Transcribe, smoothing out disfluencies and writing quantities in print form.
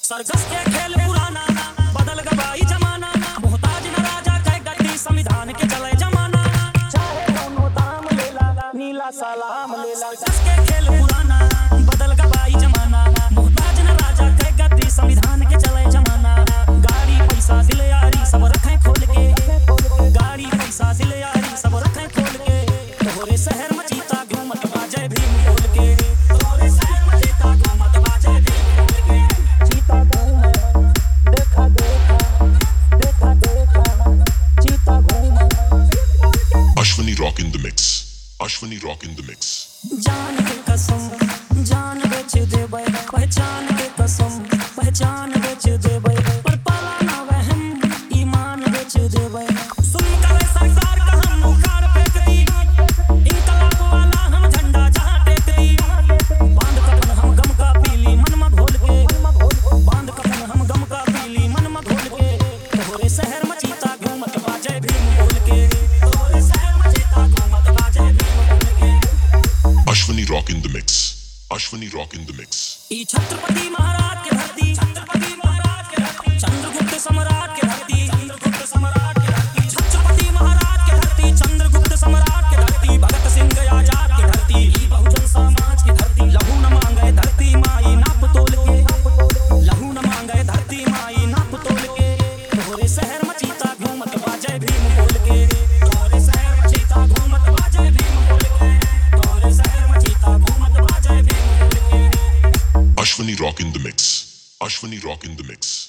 Circus के खेल पुराना बदल गवाई जमाना मोहताज न राजा कह गद्दी संविधान के चले जमाना चाहे दोनों दाम लेला नीला सलाम लेला सर्कस के खेल पुराना बदल गवाई जमाना मोहताज न राजा कह गद्दी संविधान के चले जमाना गाड़ी पैसा दिल यारी सब रखें खोल के गाड़ी पैसा दिल यारी सब रखें खोल के तोरे शहर में चीता घूमत बाजे भीम बोल के तोरे शहर में चीता घूमत बाजे भीम बोल के चीता घूमे देखा देखा देखा देखा चीता घूमे Ashwani Rock in the mix. Ashwani Rock in the mix. जान के कसम जान बेच देबै पहचान के कसम पहचान बेच देबै पर पाला ना वहम ईमान बेच देबै सुन करे सरकार का हम उखाड़ फेंक दी इनकलाब वाला हम झंडा जहां टेक दी बांध कफन हम गम का पीली मन में घोल के बांध कफन हम गम का पीली मन में घोल के तोरे शहर में चीता घूमत बाजे भीम बोल के तोरे शहर में चीता घूमत बाजे भीम बोल के Ashwani Rock in the mix. Ashwani Rock in the mix. ई छत्रपति महाराज के धरती छत्रपति महाराज के धरती चंद्रगुप्त सम्राट के धरती चंद्रगुप्त सम्राट के धरती छत्रपति महाराज के धरती चंद्रगुप्त सम्राट के धरती भगत सिंह आजाद के धरती ई बहुजन समाज की धरती लहू न मांगे धरती माई नाप तोल के लहू न मांगे धरती माई नाप तोल के तोरे शहर में चीता घूमत बाजे भीम बोल के तोरे शहर में चीता घूमत बाजे भीम बोल के तोरे शहर में चीता घूमत बाजे भीम बोल के Ashwani Rock in the mix. Ashwani Rock in the mix.